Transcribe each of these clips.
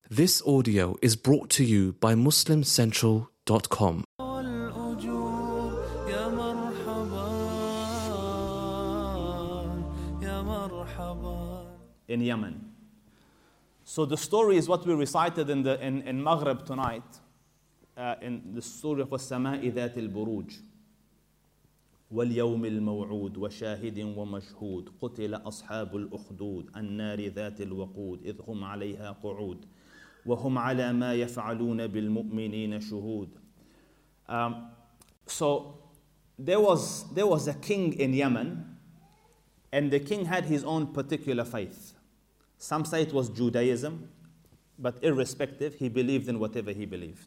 This audio is brought to you by MuslimCentral.com. In Yemen. So the story is what we recited in Maghrib tonight, in the story of وَالسَّمَاءِ ذَاتِ الْبُرُوجِ وَالْيَوْمِ الْمَوْعُودِ وَشَاهِدٍ وَمَشْهُودٍ قُتِلَ أَصْحَابُ الْأُخْدُودِ النَّارِ ذَاتِ الْوَقُودِ إِذْ هُمْ عَلَيْهَا قُعُودٌ وَهُمْ عَلَى مَا يَفْعَلُونَ بِالْمُؤْمِنِينَ شُهُودٌ. So there was a king in Yemen, and the king had his own particular faith. Some say it was Judaism, but irrespective, he believed in whatever he believed.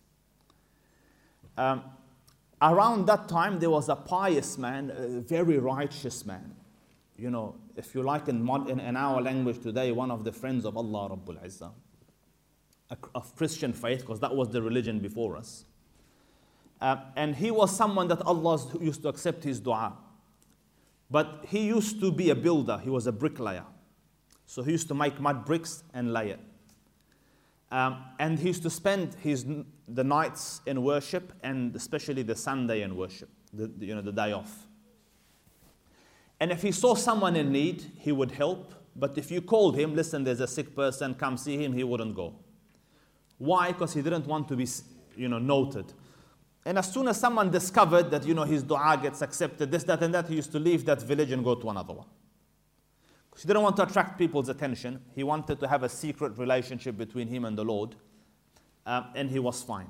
Around that time, there was a pious man, a very righteous man. You know, if you like in our language today, one of the friends of Allah Rabbul Izzah, of Christian faith, because that was the religion before us. And he was someone that Allah used to accept his dua. But he used to be a builder, he was a bricklayer. So he used to make mud bricks and lay it. And he used to spend the nights in worship, and especially the Sunday in worship, the day off. And if he saw someone in need, he would help. But if you called him, listen, there's a sick person, come see him, he wouldn't go. Why? Because he didn't want to be, noted. And as soon as someone discovered that, his dua gets accepted, this, that, and that, he used to leave that village and go to another one. He didn't want to attract people's attention. He wanted to have a secret relationship between him and the Lord. And he was fine.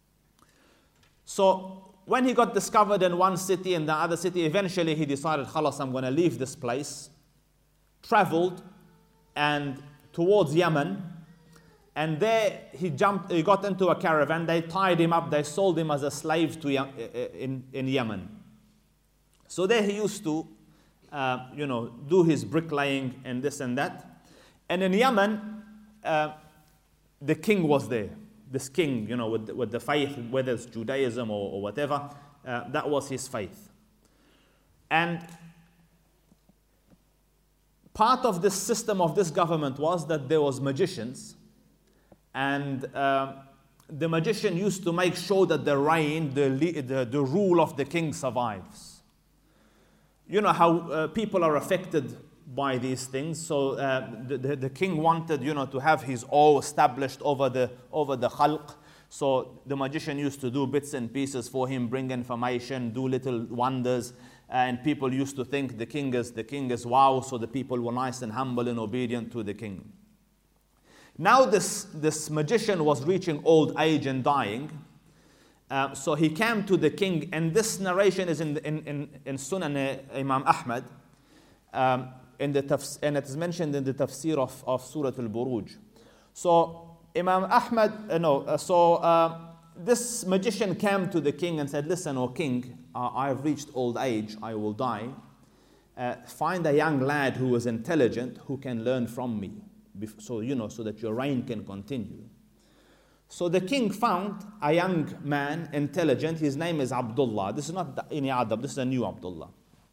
So when he got discovered in one city and the other city, eventually he decided, khalas, I'm going to leave this place. Traveled and towards Yemen. And there he got into a caravan. They tied him up. They sold him as a slave in Yemen. So there he used to do his bricklaying and this and that. And in Yemen, the king was there. This king, with the faith, whether it's Judaism or whatever, that was his faith. And part of this system of this government was that there was magicians. And the magician used to make sure that the reign, the rule of the king survives. You know how people are affected by these things. So the king wanted, to have his awe established over the khalq. So the magician used to do bits and pieces for him, bring information, do little wonders. And people used to think the king is wow. So the people were nice and humble and obedient to the king. Now this magician was reaching old age and dying. So he came to the king, and this narration is in Sunan Imam Ahmad, and it is mentioned in the tafsir of Surah Al-Buruj. So Imam Ahmad, this magician came to the king and said, listen, O king, I have reached old age, I will die. Find a young lad who is intelligent, who can learn from me, so that your reign can continue. So the king found a young man, intelligent. His name is Abdullah. This is not any Adab, this is a new Abdullah.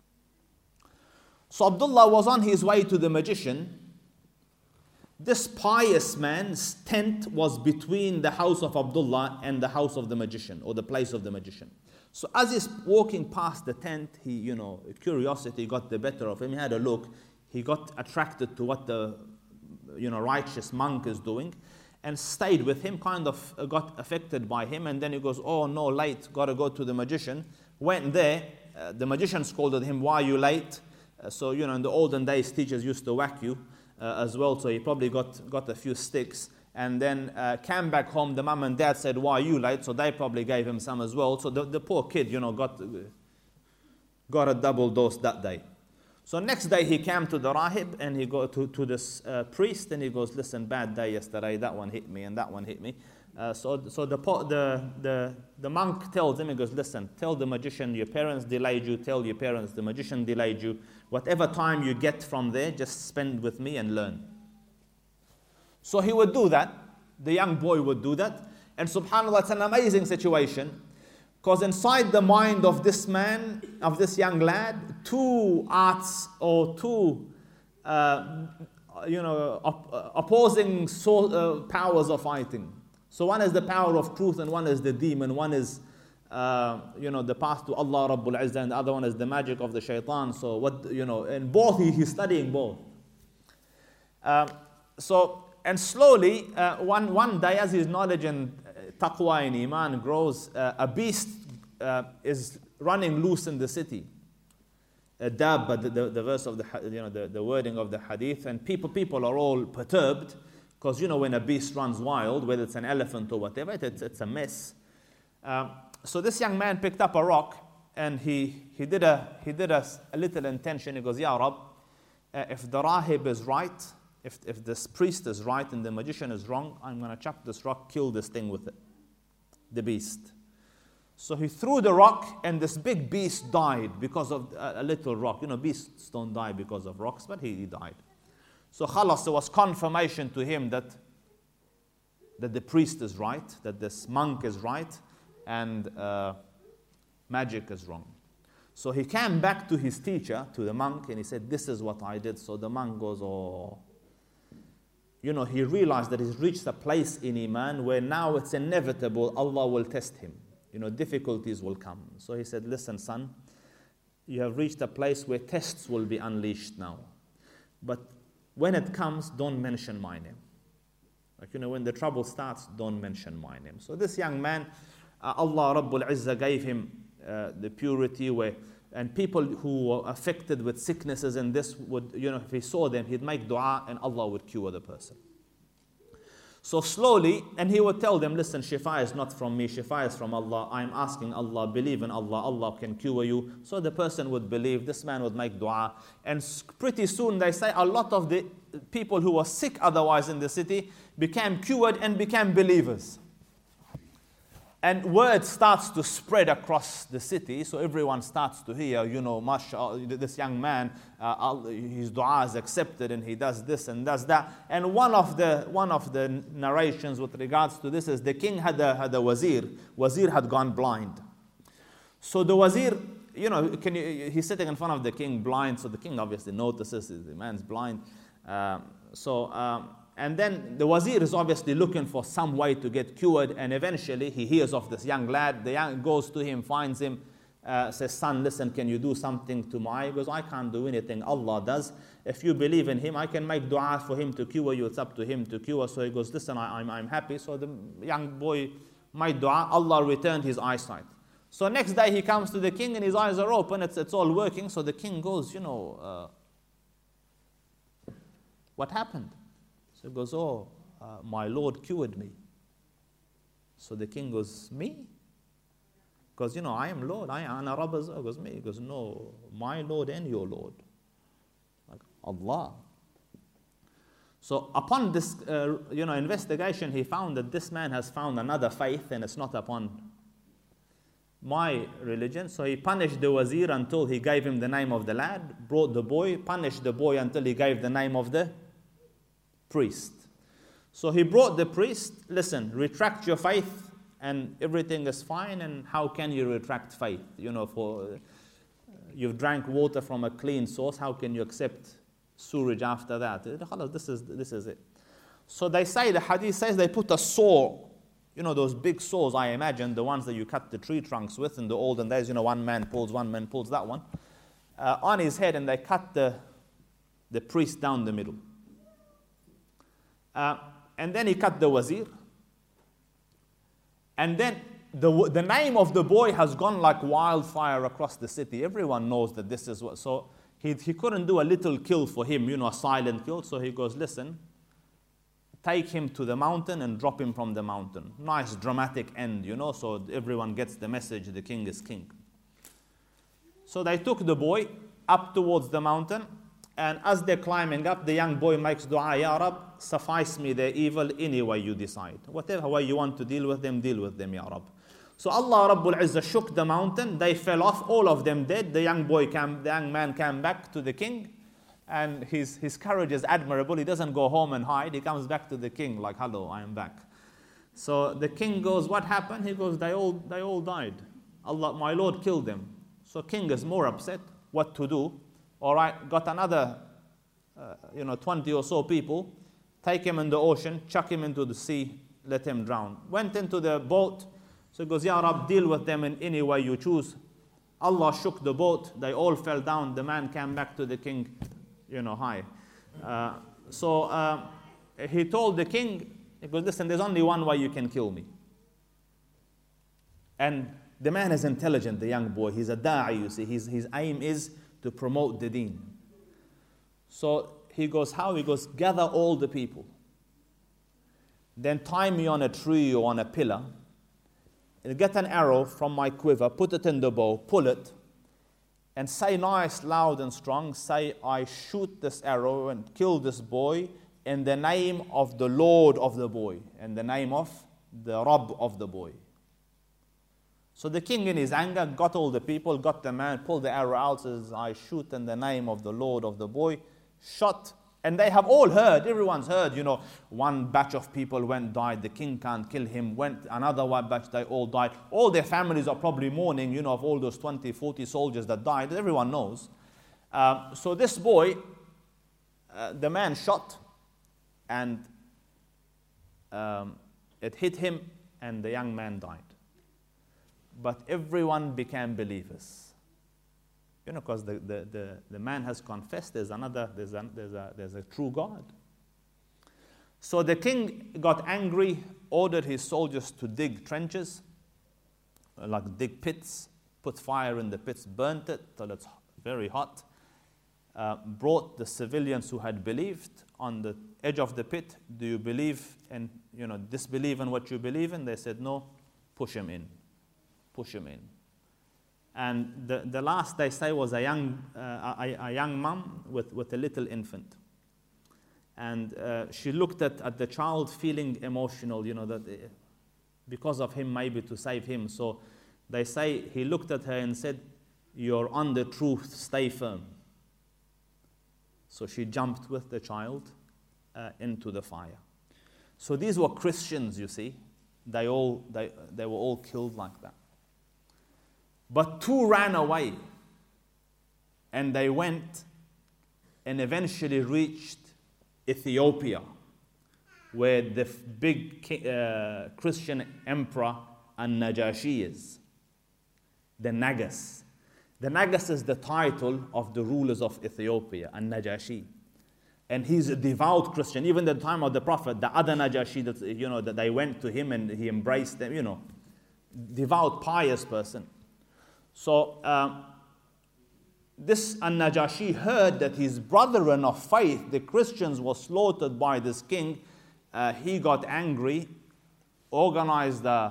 So Abdullah was on his way to the magician. This pious man's tent was between the house of Abdullah and the house of the magician, or the place of the magician. So as he's walking past the tent, curiosity got the better of him. He had a look. He got attracted to what the righteous monk is doing, and stayed with him, kind of got affected by him. And then he goes, oh no, late, got to go to the magician. Went there, the magician scolded him, why are you late? So in the olden days, teachers used to whack you as well, so he probably got a few sticks. And then came back home, the mom and dad said, why are you late? So they probably gave him some as well. So the poor kid, got a double dose that day. So next day he came to the rahib, and he go to this priest, and he goes, listen, bad day yesterday, that one hit me and that one hit me. So the monk tells him, he goes, listen, tell the magician your parents delayed you, tell your parents the magician delayed you. Whatever time you get from there, just spend with me and learn. So he would do that, the young boy would do that, and subhanAllah, it's an amazing situation. Because inside the mind of this man, of this young lad, two arts or two opposing powers are fighting. So one is the power of truth and one is the demon. One is the path to Allah Rabbul Izzah, and the other one is the magic of the shaitan. So and both he's studying both. And slowly, one day as his knowledge and taqwa and iman grows, a beast is running loose in the city. A dabba, the verse of the wording of the hadith, and people are all perturbed because when a beast runs wild, whether it's an elephant or whatever, it's a mess. So this young man picked up a rock and he did a little intention. He goes, Ya Rab, if the rahib is right, if this priest is right and the magician is wrong, I'm going to chuck this rock, kill this thing with it, the beast. So he threw the rock and this big beast died because of a little rock. Beasts don't die because of rocks, but he died. So khalas, there was confirmation to him that the priest is right, that this monk is right, and magic is wrong. So he came back to his teacher, to the monk, and he said, this is what I did. So the monk goes, oh. He realized that he's reached a place in Iman where now it's inevitable Allah will test him. Difficulties will come. So he said, listen, son, you have reached a place where tests will be unleashed now. But when it comes, don't mention my name. When the trouble starts, don't mention my name. So this young man, Allah Rabbul Izzah gave him the purity and people who were affected with sicknesses and this would, if he saw them, he'd make dua and Allah would cure the person. So slowly, and he would tell them, listen, shifa is not from me, shifa is from Allah. I'm asking Allah, believe in Allah, Allah can cure you. So the person would believe, this man would make dua. And pretty soon they say a lot of the people who were sick otherwise in the city became cured and became believers. And word starts to spread across the city, so everyone starts to hear, mashallah, this young man, his dua is accepted, and he does this and does that. And one of the narrations with regards to this is the king had a wazir. Wazir had gone blind. So the wazir, he's sitting in front of the king blind, so the king obviously notices the man's blind. And then the wazir is obviously looking for some way to get cured, and eventually he hears of this young lad. The young goes to him, finds him, says, son, listen, can you do something to my? He goes, I can't do anything, Allah does. If you believe in him, I can make dua for him to cure you. It's up to him to cure. So he goes, listen, I'm happy. So the young boy made dua, Allah returned his eyesight. So next day he comes to the king and his eyes are open, it's all working. So the king goes, what happened? So he goes, my Lord cured me. So the king goes, me? Because, I am Lord. Ana Rabbaz. He goes, me? He goes, no, my Lord and your Lord. Like Allah. So upon this, investigation, he found that this man has found another faith and it's not upon my religion. So he punished the wazir until he gave him the name of the lad, brought the boy, punished the boy until he gave the name of the priest. So he brought the priest, listen, retract your faith and everything is fine, and how can you retract faith? You've drank water from a clean source, how can you accept sewage after that? This is it. So they say, the hadith says they put a saw, those big saws, I imagine, the ones that you cut the tree trunks with in the olden days, one man pulls that one, on his head, and they cut the priest down the middle. And then he cut the wazir. And then the name of the boy has gone like wildfire across the city. Everyone knows that this is what. So he couldn't do a little kill for him, a silent kill. So he goes, listen, take him to the mountain and drop him from the mountain. Nice dramatic end, so everyone gets the message, the king is king. So they took the boy up towards the mountain. And as they're climbing up, the young boy makes dua, Ya Rab, suffice me their evil any way you decide. Whatever way you want to deal with them, Ya Rab. So Allah Rabbul Izzah shook the mountain, they fell off, all of them dead. The young man came back to the king, and his courage is admirable. He doesn't go home and hide, he comes back to the king like, hello, I am back. So the king goes, what happened? He goes, they all died. Allah, my Lord killed them. So king is more upset, what to do? All right, got another 20 or so people, take him in the ocean, chuck him into the sea, let him drown. Went into the boat, so he goes, Ya Rab, deal with them in any way you choose. Allah shook the boat, they all fell down, the man came back to the king, hi. So he told the king, he goes, listen, there's only one way you can kill me. And the man is intelligent, the young boy, he's a da'i, you see, his aim is to promote the deen. So he goes, how? He goes, gather all the people. Then tie me on a tree or on a pillar. And get an arrow from my quiver, put it in the bow, pull it, and say nice, loud and strong, say, I shoot this arrow and kill this boy in the name of the Lord of the boy, in the name of the Rabb of the boy. So the king in his anger got all the people, got the man, pulled the arrow out, says, I shoot in the name of the Lord of the boy, shot, and they have all heard, everyone's heard, one batch of people died, the king can't kill him, went another one batch, they all died. All their families are probably mourning, of all those 20, 40 soldiers that died, everyone knows. So this boy, the man shot, and it hit him, and the young man died. But everyone became believers. Because the man has confessed there's a true God. So the king got angry, ordered his soldiers to dig trenches, like dig pits, put fire in the pits, burnt it till it's very hot, brought the civilians who had believed on the edge of the pit. Do you believe and disbelieve in what you believe in? They said no. Push him in. And the last, they say, was a young mom with a little infant. And she looked at the child feeling emotional, that because of him, maybe to save him. So they say he looked at her and said, you're on the truth, stay firm. So she jumped with the child into the fire. So these were Christians, you see. They were all killed like that. But 2 ran away, and they went and eventually reached Ethiopia, where the big Christian emperor An-Najashi is, the Nagas. The Nagas is the title of the rulers of Ethiopia, An-Najashi. And he's a devout Christian. Even at the time of the Prophet, the other Najashi, that they went to him and he embraced them, devout, pious person. So this An-Najashi heard that his brethren of faith, the Christians, were slaughtered by this king. He got angry, organized the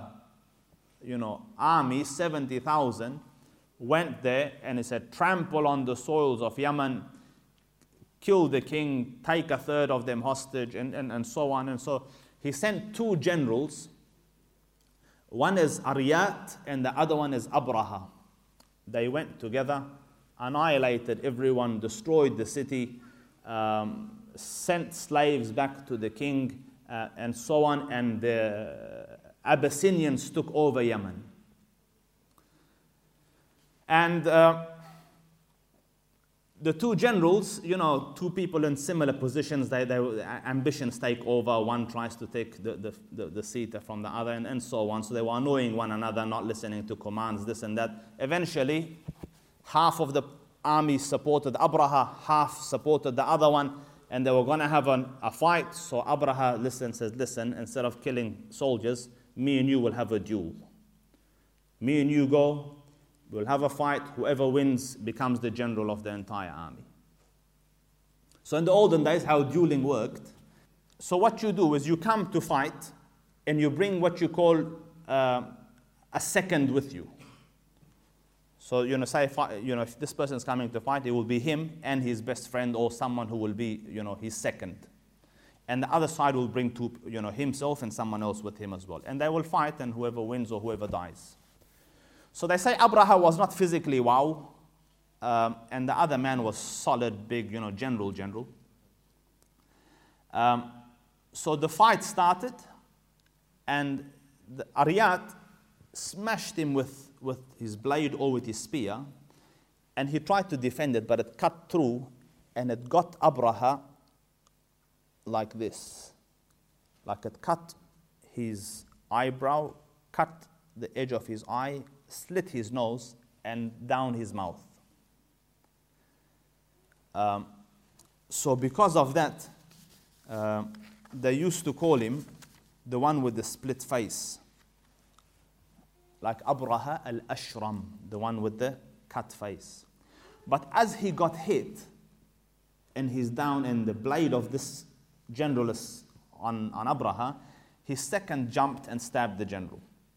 army, 70,000, went there, and he said, trample on the soils of Yemen, kill the king, take a third of them hostage, and so on. And so he sent 2 generals. One is Ariyat, and the other one is Abraha. They went together, annihilated everyone, destroyed the city, sent slaves back to the king, and so on, and the Abyssinians took over Yemen. And the 2 generals, 2 people in similar positions, they ambitions take over. One tries to take the seat from the other, and so on. So they were annoying one another, not listening to commands, this and that. Eventually, half of the army supported Abraha, half supported the other one, and they were going to have a fight. So Abraha says, listen, instead of killing soldiers, me and you will have a duel. Me and you go, we'll have a fight. Whoever wins becomes the general of the entire army. So in the olden days, how dueling worked. So what you do is you come to fight, and you bring what you call a second with you. So say if this person is coming to fight, it will be him and his best friend, or someone who will be his second. And the other side will bring 2, himself and someone else with him as well. And they will fight, and whoever wins or whoever dies. So they say Abraha was not physically wow, and the other man was solid, big, general. So the fight started, and the Ariyat smashed him with his blade or with his spear, and he tried to defend it, but it cut through, and it got Abraha like this. Like it cut his eyebrow, cut the edge of his eye, slit his nose, and down his mouth. So because of that, they used to call him the one with the split face. Like Abraha al-Ashram, the one with the cut face. But as he got hit, and he's down in the blade of this general on Abraha, his second jumped and stabbed the general.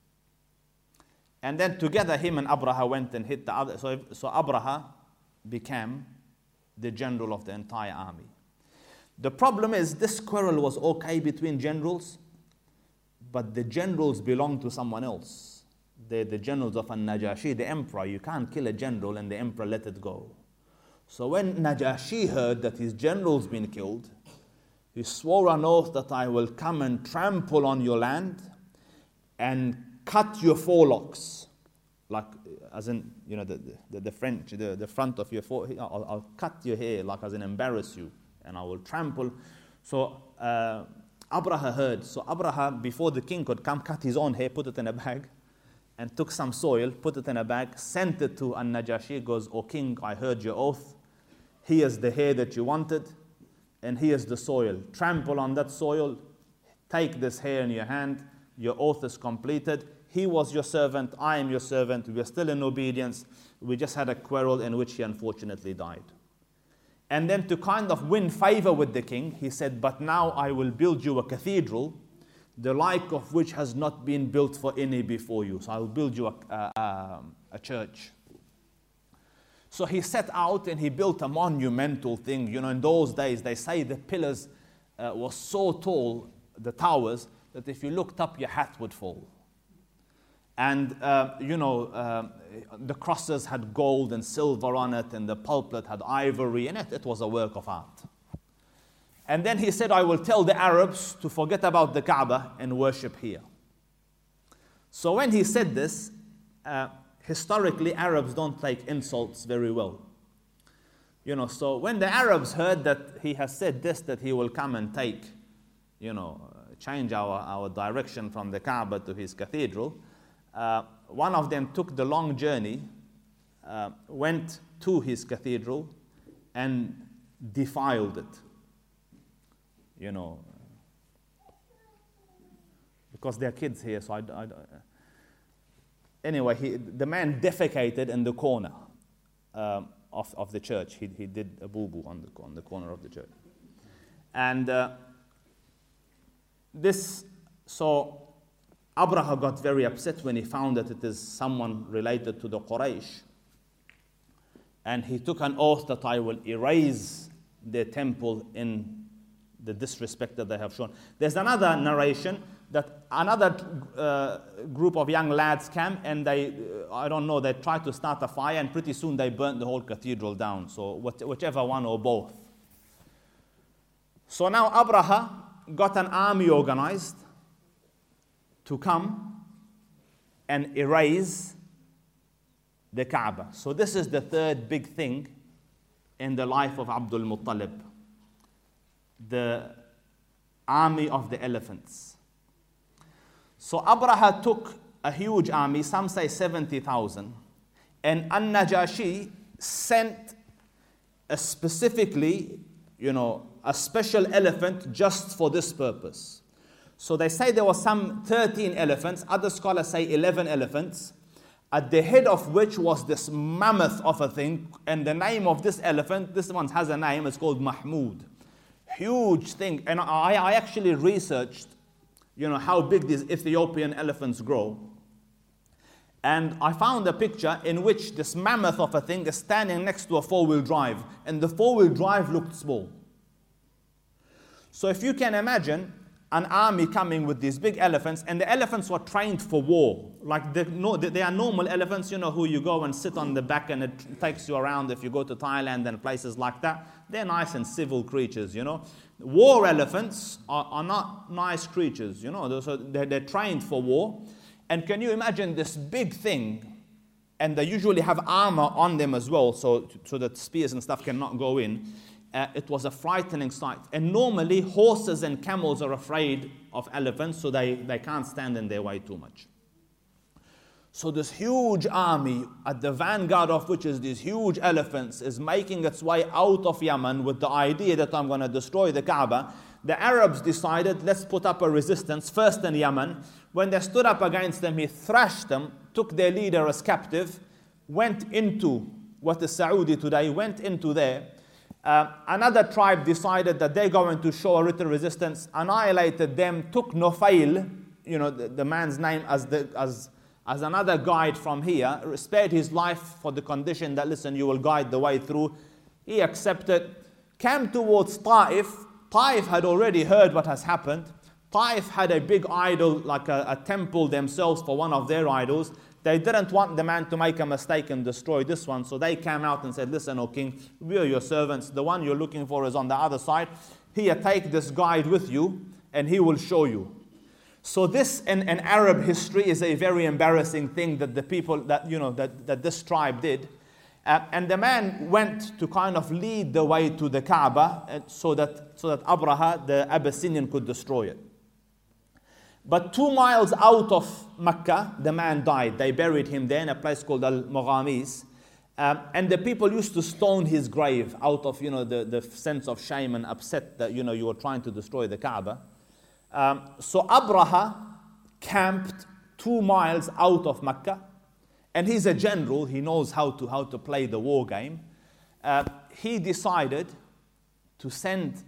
And then together him and Abraha went and hit the other. So Abraha became the general of the entire army. The problem is this quarrel was okay between generals, but the generals belonged to someone else. The generals of Najashi, the emperor. You can't kill a general and the emperor let it go. So when Najashi heard that his general's been killed, he swore an oath that I will come and trample on your land and cut your forelocks. Like, as in, you know, the French, the front of your forehead. I'll cut your hair, like as in embarrass you, and I will trample. So Abraha heard. So Abraha, before the king could come, cut his own hair, put it in a bag, and took some soil, put it in a bag, sent it to An-Najashi, goes, "O king, I heard your oath. Here's the hair that you wanted, and here's the soil. Trample on that soil, take this hair in your hand, your oath is completed. He was your servant, I am your servant, we are still in obedience. We just had a quarrel in which he unfortunately died." And then to kind of win favor with the king, he said, "But now I will build you a cathedral, the like of which has not been built for any before you. So I will build you a church." So he set out and he built a monumental thing. You know, in those days, they say the pillars were so tall, the towers, that if you looked up, your hat would fall. And, the crosses had gold and silver on it, and the pulpit had ivory, and it was a work of art. And then he said, "I will tell the Arabs to forget about the Kaaba and worship here." So when he said this, historically, Arabs don't take insults very well. So when the Arabs heard that he has said this, that he will come and take, change our direction from the Kaaba to his cathedral, one of them took the long journey, went to his cathedral, and defiled it. Because there are kids here, so anyway, the man defecated in the corner of the church. He did a boo-boo on the corner of the church. And so Abraha got very upset when he found that it is someone related to the Quraysh. And he took an oath that I will erase their temple in the disrespect that they have shown. There's another narration that another group of young lads came and they tried to start a fire, and pretty soon they burnt the whole cathedral down. So whichever one or both. So now Abraha got an army organized to come and erase the Kaaba. So this is the third big thing in the life of Abdul Muttalib. The army of the elephants. So Abraha took a huge army, some say 70,000, and An-Najashi sent a specifically, a special elephant just for this purpose. So they say there were some 13 elephants, other scholars say 11 elephants, at the head of which was this mammoth of a thing, and the name of this elephant, this one has a name, it's called Mahmud. Huge thing. And I actually researched, how big these Ethiopian elephants grow. And I found a picture in which this mammoth of a thing is standing next to a four-wheel drive, and the four-wheel drive looked small. So if you can imagine an army coming with these big elephants, and the elephants were trained for war. Like they are normal elephants, who you go and sit on the back and it takes you around if you go to Thailand and places like that. They're nice and civil creatures, War elephants are not nice creatures, So they're trained for war. And can you imagine this big thing? And they usually have armor on them as well, so that spears and stuff cannot go in. it was a frightening sight. And normally horses and camels are afraid of elephants, so they can't stand in their way too much. So this huge army, at the vanguard of which is these huge elephants, is making its way out of Yemen with the idea that I'm going to destroy the Kaaba. The Arabs decided, let's put up a resistance, first in Yemen. When they stood up against them, he thrashed them, took their leader as captive, went into what is Saudi today, went into there. Another tribe decided that they're going to show a little resistance, annihilated them, took Nufail, the man's name as another guide from here, spared his life for the condition that, listen, you will guide the way through. He accepted, came towards Taif. Taif had already heard what has happened. Taif had a big idol, like a temple themselves for one of their idols. They didn't want the man to make a mistake and destroy this one, so they came out and said, listen, O king, we are your servants. The one you're looking for is on the other side. Here, take this guide with you, and he will show you. So this, in Arab history, is a very embarrassing thing that the people, that this tribe did. And the man went to kind of lead the way to the Kaaba so that Abraha, the Abyssinian, could destroy it. But 2 miles out of Mecca, the man died. They buried him there in a place called Al-Maghamis. And the people used to stone his grave out of, the sense of shame and upset that, you were trying to destroy the Kaaba. So Abraha camped 2 miles out of Mecca. And he's a general. He knows how to play the war game. He decided to send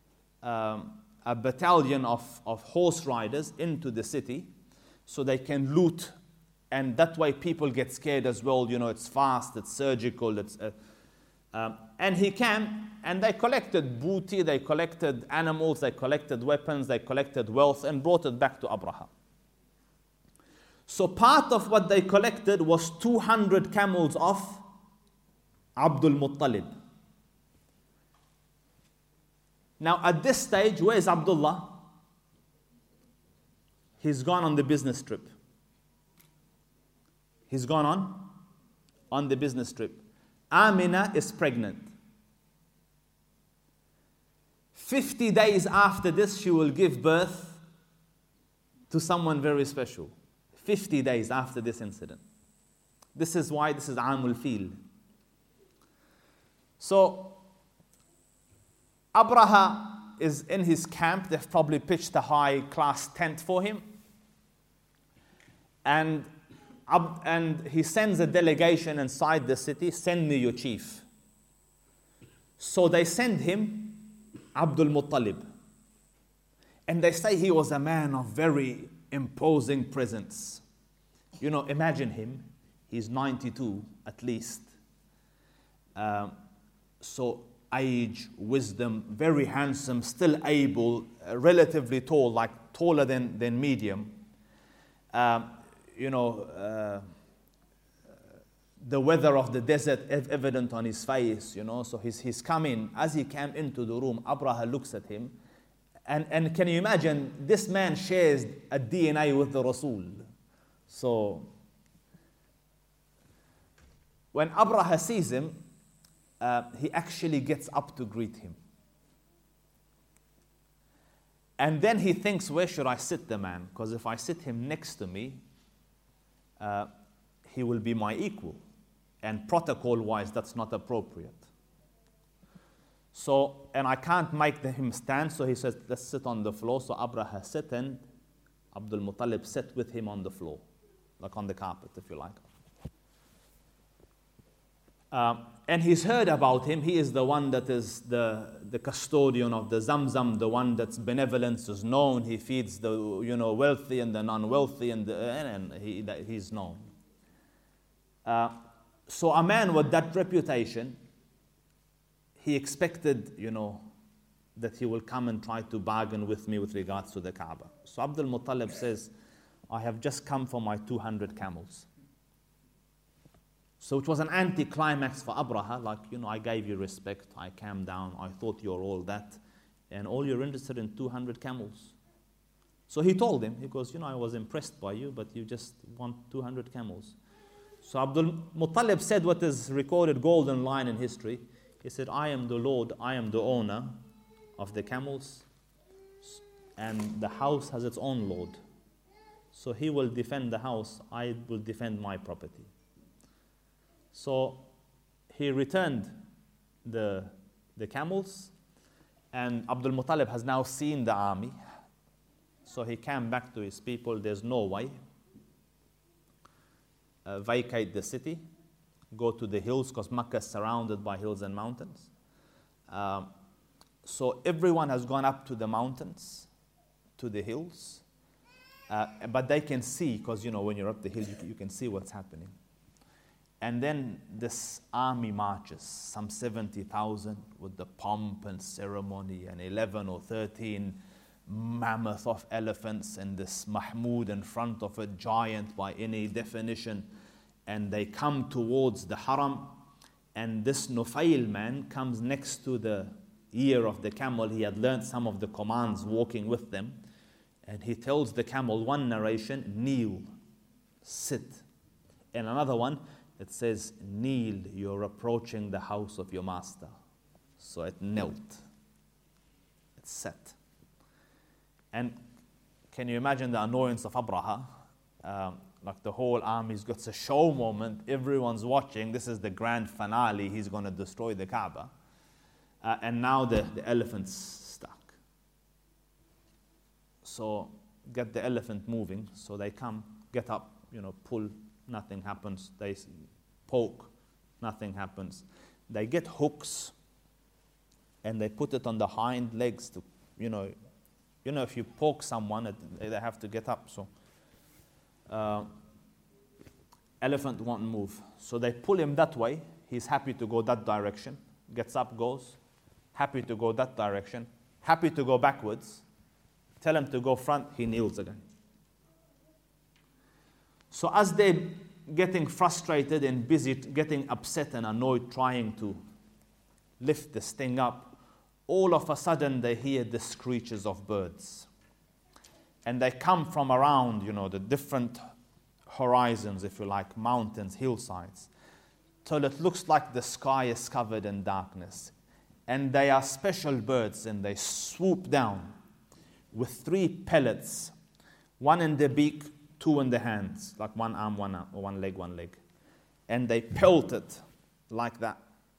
a battalion of horse riders into the city so they can loot, and that way people get scared as well. It's fast, it's surgical, and he came, and they collected booty, they collected animals, they collected weapons, they collected wealth, and brought it back to Abraha. So part of what they collected was 200 camels of Abdul Muttalib. Now at this stage, where is Abdullah? He's gone on the business trip. He's gone on the business trip. Amina is pregnant. 50 days after this, she will give birth to someone very special. 50 days after this incident. This is why this is Amul Fil. So, Abraha is in his camp. They've probably pitched a high-class tent for him. And he sends a delegation inside the city, send me your chief. So they send him Abdul Muttalib. And they say he was a man of very imposing presence. Imagine him. He's 92 at least. So age, wisdom, very handsome, still able, relatively tall, like taller than medium. The weather of the desert evident on his face, So he's come in. As he came into the room, Abraha looks at him. And can you imagine, this man shares a DNA with the Rasul. So, when Abraha sees him, he actually gets up to greet him. And then he thinks, where should I sit the man? Because if I sit him next to me, he will be my equal. And protocol-wise, that's not appropriate. So, and I can't make him stand, so he says, let's sit on the floor. So Abraha sat, and Abdul Muttalib sat with him on the floor, like on the carpet, if you like. And he's heard about him. He is the one that is the custodian of the Zamzam, the one that's benevolence is known. He feeds the wealthy and the non-wealthy, and he's known. So a man with that reputation, he expected, that he will come and try to bargain with me with regards to the Kaaba. So Abdul Muttalib says, I have just come for my 200 camels. So it was an anti-climax for Abraha, like, I gave you respect, I came down, I thought you're all that, and all you're interested in 200 camels. So he told him, he goes, I was impressed by you, but you just want 200 camels. So Abdul Muttalib said what is recorded golden line in history. He said, I am the Lord, I am the owner of the camels, and the house has its own Lord. So he will defend the house, I will defend my property. So he returned the camels, and Abdul Muttalib has now seen the army. So he came back to his people, there's no way. Vacate the city, go to the hills, because Makkah is surrounded by hills and mountains. So everyone has gone up to the mountains, to the hills, but they can see, because when you're up the hill, you can see what's happening. And then this army marches, some 70,000 with the pomp and ceremony, and 11 or 13 mammoth of elephants, and this Mahmud in front of a giant by any definition. And they come towards the Haram, and this Nufail man comes next to the ear of the camel. He had learned some of the commands walking with them. And he tells the camel, one narration, kneel, sit. And another one, it says, kneel, you're approaching the house of your master. So it knelt. It sat. And can you imagine the annoyance of Abraha? Like the whole army's got a show moment. Everyone's watching. This is the grand finale. He's going to destroy the Kaaba. And now the elephant's stuck. So get the elephant moving. So they come, get up, pull, nothing happens. They poke, nothing happens. They get hooks and they put it on the hind legs to, if you poke someone, they have to get up. So elephant won't move. So they pull him that way. He's happy to go that direction. Gets up, goes. Happy to go that direction. Happy to go backwards. Tell him to go front, he kneels again. So as they're getting frustrated and busy, getting upset and annoyed, trying to lift this thing up, all of a sudden they hear the screeches of birds. And they come from around, the different horizons, if you like, mountains, hillsides, till it looks like the sky is covered in darkness. And they are special birds, and they swoop down with 3 pellets, one in the beak, 2 in the hands, like one arm, one leg. And they pelt it like that.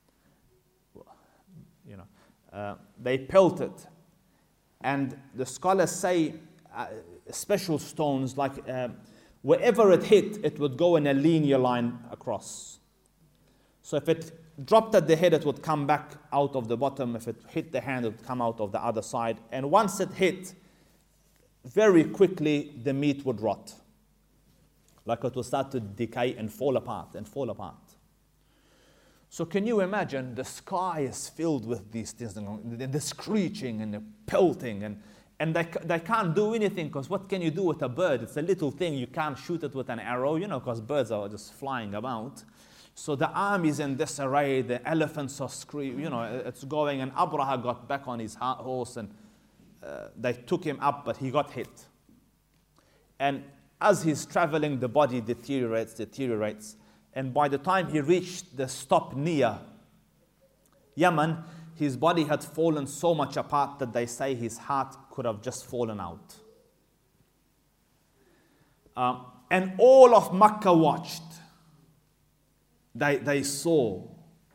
They pelt it. And the scholars say special stones, like wherever it hit, it would go in a linear line across. So if it dropped at the head, it would come back out of the bottom. If it hit the hand, it would come out of the other side. And once it hit, very quickly the meat would rot. Like it would start to decay and fall apart. So can you imagine, the sky is filled with these things, the screeching and the pelting, and they can't do anything, because what can you do with a bird? It's a little thing, you can't shoot it with an arrow, because birds are just flying about. So the army's in disarray, the elephants are screaming, it's going, and Abraha got back on his horse, and they took him up, but he got hit. And as he's traveling, the body deteriorates. And by the time he reached the stop near Yemen, his body had fallen so much apart that they say his heart could have just fallen out. And all of Makkah watched. They saw.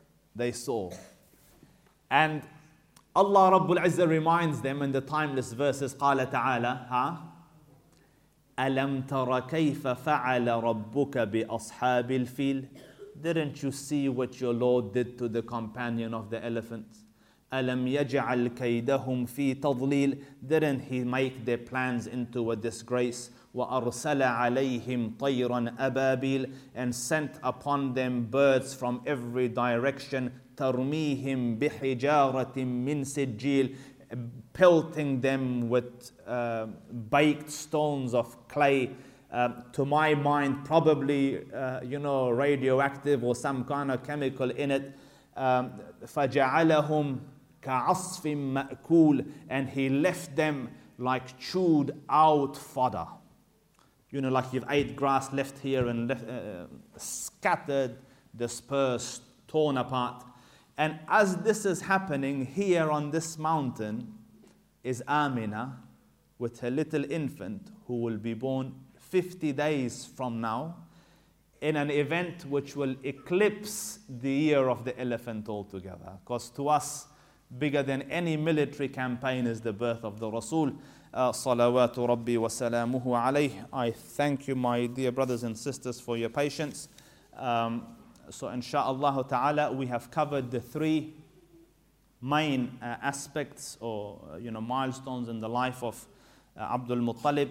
And Allah Rabbul Izzah reminds them in the timeless verses, قال تعالى, أَلَمْ تَرَ كَيْفَ فَعَلَ رَبُّكَ بِأَصْحَابِ الْفِيلِ? Didn't you see what your Lord did to the companion of the elephant? أَلَمْ يَجْعَلْ كَيْدَهُمْ فِي تَضْلِيلٍ? Didn't He make their plans into a disgrace? وَأَرْسَلَ عَلَيْهِمْ طَيْرًا أَبَابِيلٍ, and sent upon them birds from every direction, تَرْمِيهِمْ بِحِجَارَةٍ مِّن سِجِّيلٍ, pelting them with baked stones of clay, to my mind probably radioactive or some kind of chemical in it. فَجَعَلَهُمْ كَعَصْفٍ مَأْكُولٍ, and He left them like chewed out fodder. Like you've ate grass left here and left, scattered, dispersed, torn apart. And as this is happening, here on this mountain is Amina with her little infant who will be born 50 days from now in an event which will eclipse the year of the elephant altogether. Because to us, bigger than any military campaign is the birth of the Rasul. Salawatu Rabbi wa salamuhu alayh. I thank you, my dear brothers and sisters, for your patience. So insha'Allah ta'ala, we have covered the three main aspects or milestones in the life of Abdul Muttalib.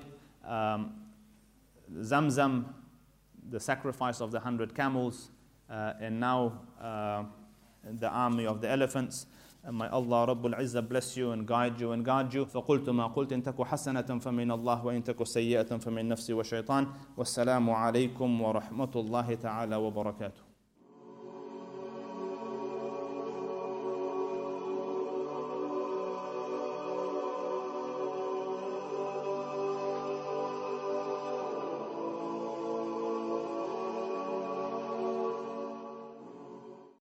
Zamzam, the sacrifice of the 100 camels, and now the army of the elephants. And may Allah Rabbul Izzah bless you and guide you and guard you. فَقُلْتُ مَا قُلْتُ إِن تَكُ حَسَنَةً فَمِنَ اللَّهِ وَإِن تَكُ سَيِّئَةً فَمِن نَفْسِي وَشَيْطَانٍ وَالسَّلَامُ عَلَيْكُمْ وَرَحْمَةُ اللَّهِ تَعَالَى وَبَرَكَاتُهُ.